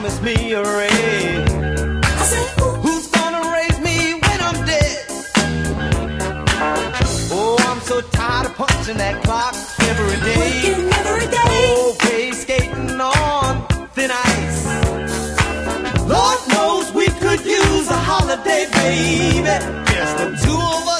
promise me a raise. I said, who's gonna raise me when I'm dead? Oh, I'm so tired of punching that clock every day. working every day. Oh, pace skating on thin ice. Lord knows we could use a holiday, baby. Just the two of us.